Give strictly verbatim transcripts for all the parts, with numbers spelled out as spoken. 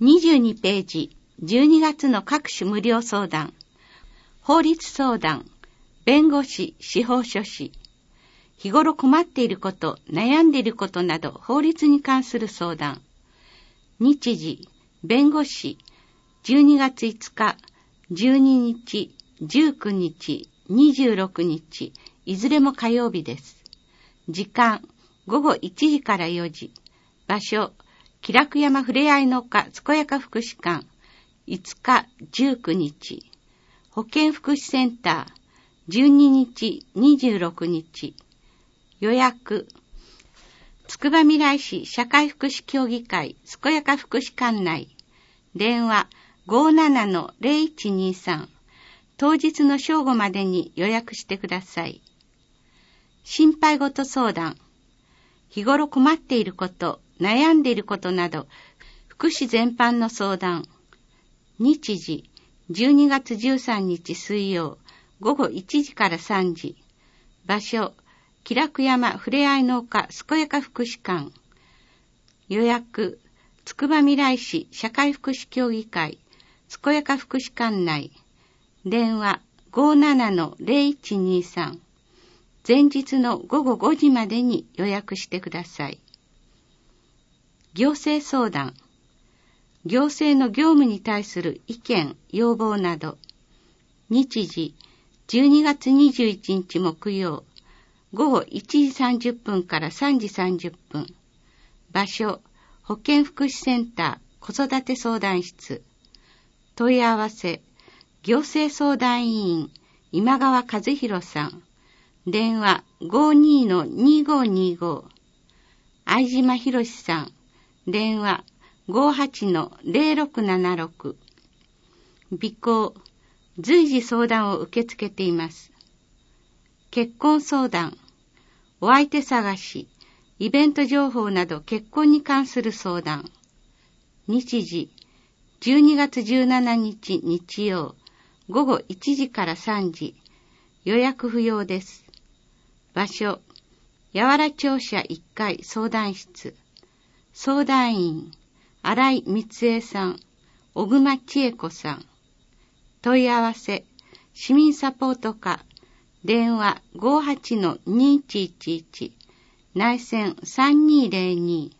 にじゅうにページ、じゅうにがつの各種無料相談、法律相談、弁護士、司法書士、日頃困っていること、悩んでいることなど法律に関する相談、日時、弁護士、じゅうにがついつか、じゅうににち、じゅうくにち、にじゅうろくにち、いずれも火曜日です。時間、ごごいちじからよじ。場所、気楽山ふれあいの丘健やか福祉館、いつか、じゅうくにち。保健福祉センター、じゅうににち、にじゅうろくにち。予約、つくばみらい市社会福祉協議会健やか福祉館内。電話 ごーななのゼロいちにさん。当日の正午までに予約してください。心配事相談。日頃困っていること、悩んでいることなど、福祉全般の相談。日時、じゅうにがつじゅうさんにち水曜、ごごいちじからさんじ。場所、気楽山ふれあいの丘健やか福祉館。予約、つくばみらい市社会福祉協議会健やか福祉館内。電話 ごーななのゼロいちにさん。前日のごごごじまでに予約してください。行政相談。行政の業務に対する意見、要望など。日時、じゅうにがつにじゅういちにち木曜、ごごいちじさんじゅっぷんからさんじさんじゅっぷん。場所、保健福祉センター子育て相談室。問い合わせ、行政相談委員今川和弘さん。電話 ごーにーのにーごーにーご。相島博さん。電話 ごーはちのゼロろくななろく。備考、随時相談を受け付けています。結婚相談、お相手探し、イベント情報など結婚に関する相談。日時、じゅうにがつじゅうしちにち日曜、ごごいちじからさんじ。予約不要です。場所、八原庁舎いっかい相談室。相談員、新井光恵さん、小熊千恵子さん。問い合わせ、市民サポート課。電話 ごーはちのにーいちいちいち。内線さんにーゼロに。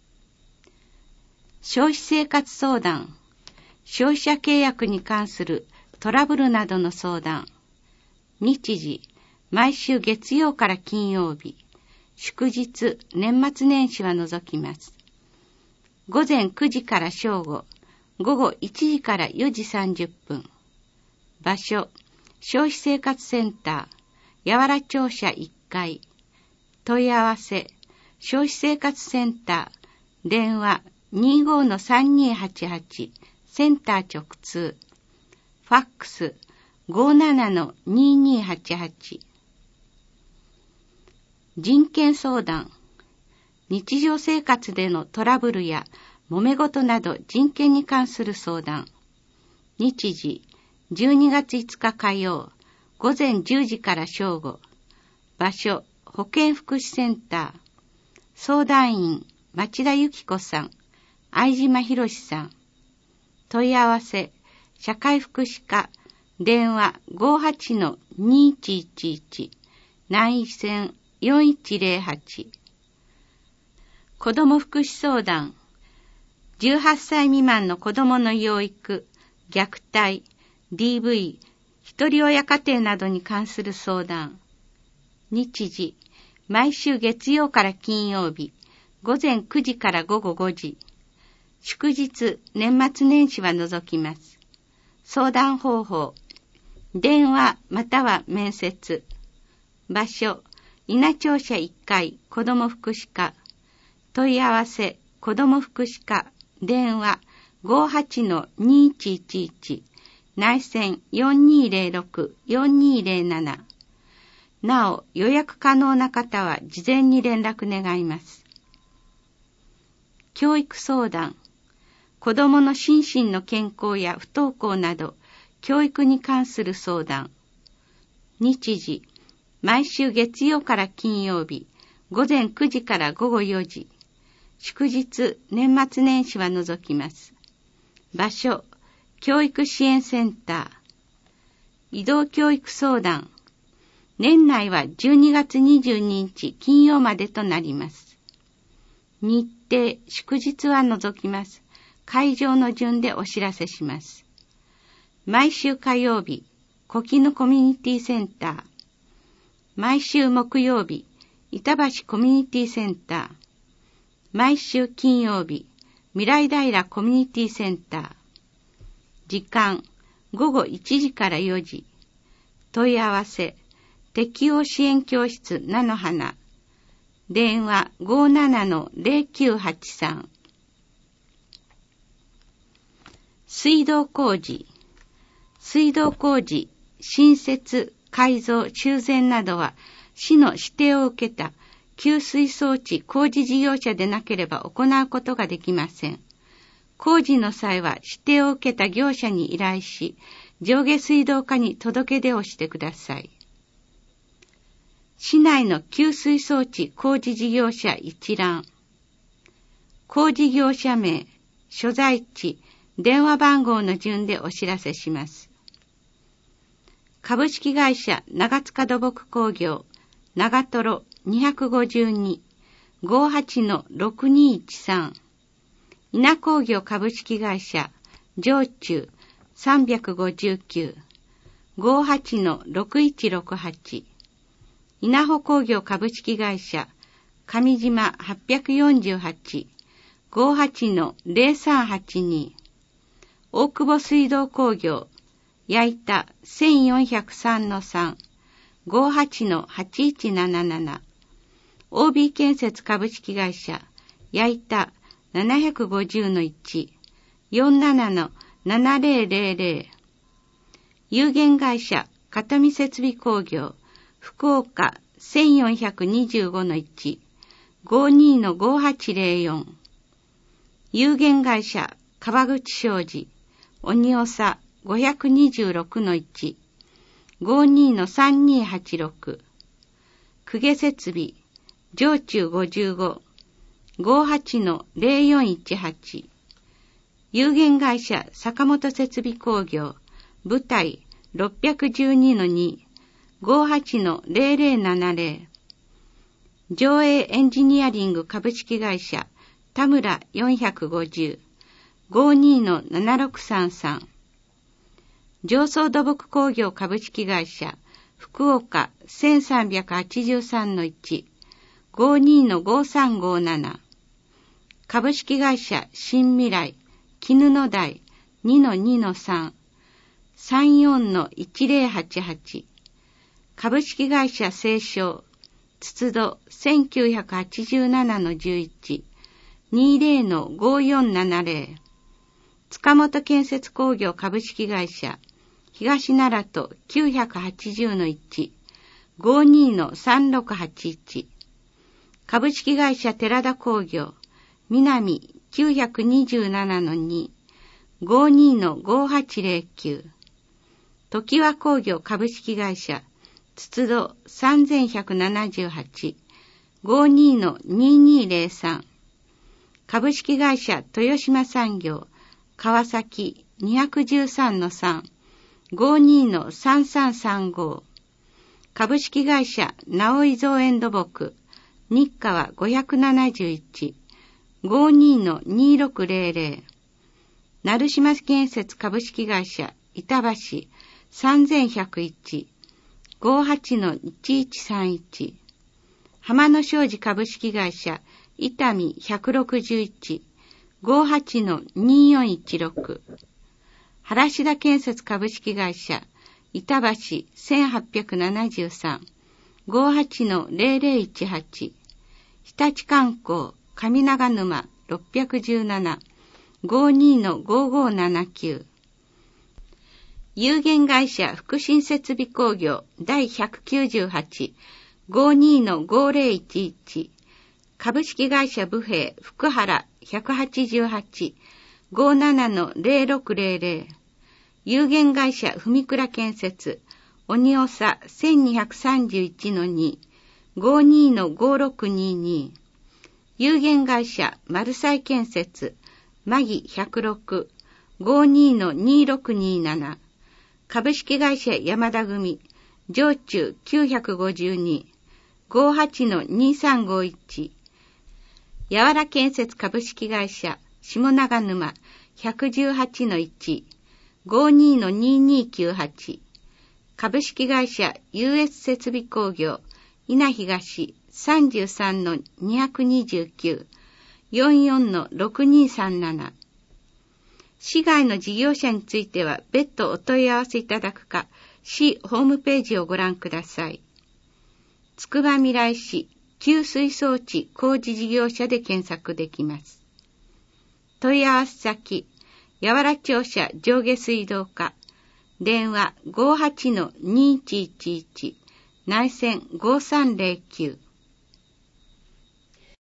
消費生活相談。消費者契約に関するトラブルなどの相談。日時、毎週月曜から金曜日。祝日、年末年始は除きます。午前くじから正午、午後いちじからよじさんじゅっぷん。場所、消費生活センター、八原庁舎いっかい。問い合わせ、消費生活センター、電話 にーごーのさんにーはちはち、センター直通。ファックス ごーななのにーにーはちはち。人権相談。日常生活でのトラブルや揉め事など人権に関する相談。日時、じゅうにがついつか火曜、午前じゅうじから正午。場所、保健福祉センター。相談員、町田由紀子さん、相島博さん。問い合わせ、社会福祉課。電話 ごーはちのにーいちいちいち。内線よんいちゼロはち。子ども福祉相談。じゅうはっさい未満の子どもの養育、虐待、ディーブイ、一人親家庭などに関する相談。日時、毎週月曜から金曜日、午前くじからごごごじ。祝日、年末年始は除きます。相談方法。電話または面接。場所、稲庁舎いっかい子ども福祉課。問い合わせ、子ども福祉課。電話 ごーはちのにーいちいちいち。内線よんにーゼロろく、よんにーゼロなな。なお、予約可能な方は事前に連絡願います。教育相談。子どもの心身の健康や不登校など、教育に関する相談。日時、毎週月曜から金曜日、午前くじからごごよじ。祝日、年末年始は除きます。 場所、教育支援センター。移動教育相談。年内はじゅうにがつにじゅうににち金曜までとなります。日程、祝日は除きます。会場の順でお知らせします。毎週火曜日、小絹コミュニティセンター。毎週木曜日、板橋コミュニティセンター。毎週金曜日、未来平コミュニティセンター。時間、ごごいちじからよじ。問い合わせ、適応支援教室菜の花。電話 ごーななのゼロきゅうはちさん。水道工事。水道工事、新設、改造、修繕などは、市の指定を受けた給水装置工事事業者でなければ行うことができません。工事の際は指定を受けた業者に依頼し、上下水道課に届け出をしてください。市内の給水装置工事事業者一覧。工事業者名、所在地、電話番号の順でお知らせします。株式会社長塚土木工業長瀞にごに ごはちのろくにいちさん。稲工業株式会社上中さんごきゅう ごはちのろくいちろくはち。稲穂工業株式会社上島はちよんはち ごはちのゼロさんはちに。大久保水道工業矢板せんよんひゃくさんのさん ごはちのはちいちなななな。オービー 建設株式会社矢板ななごぜろのいち よんななのななぜろぜろぜろ。有限会社片見設備工業福岡せんよんひゃくにじゅうごのいち ごにのごはちぜろよん。有限会社川口商事鬼長ごひゃくにじゅうろくのいち ごにのさんにはちろく。公家設備上中ごじゅうご ごはちのゼロよんいちはち。有限会社坂本設備工業舞台ろっぴゃくじゅうにのに ごはちのゼロゼロななゼロ。上映エンジニアリング株式会社田村よんごぜろ ごにのななろくさんさん。上総土木工業株式会社福岡せんさんびゃくはちじゅうさんのいち ごにのごさんごなな。株式会社新未来絹の台 にのにのさん さんよんのいちぜろはちはち。株式会社西商筒戸せんきゅうひゃくはちじゅうななのじゅういち にじゅうのごよんななゼロ。塚本建設工業株式会社東奈良都きゅうひゃくはちじゅうのいち ごにのさんろくはちいち。株式会社寺田工業南きゅうひゃくにじゅうななのに ごにのごはちゼロきゅう。常盤工業株式会社筒戸さんぜんひゃくななじゅうはち ごにのににゼロさん。株式会社豊島産業川崎にいちさんのさん ごにのさんさんさんご。株式会社直井造園土木日川ごひゃくななじゅういち ごにのにろくゼロゼロ。成島建設株式会社板橋さんぜんひゃくいち ごはちのいちいちさんいち。浜野商事株式会社伊丹ひゃくろくじゅういち ごはちのによんいちろく。原田建設株式会社板橋せんはっぴゃくななじゅうさん ごはちのゼロゼロいちはち。日立観光上長沼ろっぴゃくじゅうなな ごにのごごななきゅう。有限会社福新設備工業第ひゃくきゅうじゅうはち ごにのごゼロいちいち。株式会社武平福原ひゃくはちじゅうはち ごななのゼロろくゼロゼロ。有限会社文倉建設鬼長せんにひゃくさんじゅういちのに ごにのごろくにに。有限会社マルサイ建設マギひゃくろくごにーのにーろくにーなな、株式会社山田組、上中きゅうごに、ごはちのにさんごいち、やわら建設株式会社下長沼ひゃくじゅうはちのいち、ごにーのにーにーきゅうはち、株式会社 ユーエス 設備工業稲東さんじゅうさんのにひゃくにじゅうきゅう、よんじゅうよんのろくにーさんなな。市外の事業者については別途お問い合わせいただくか、市ホームページをご覧ください。つくばみらい市給水装置工事事業者で検索できます。問い合わせ先、やわら庁舎上下水道課、電話 ごはちのにいちいちいち、内線ごさんぜろきゅう。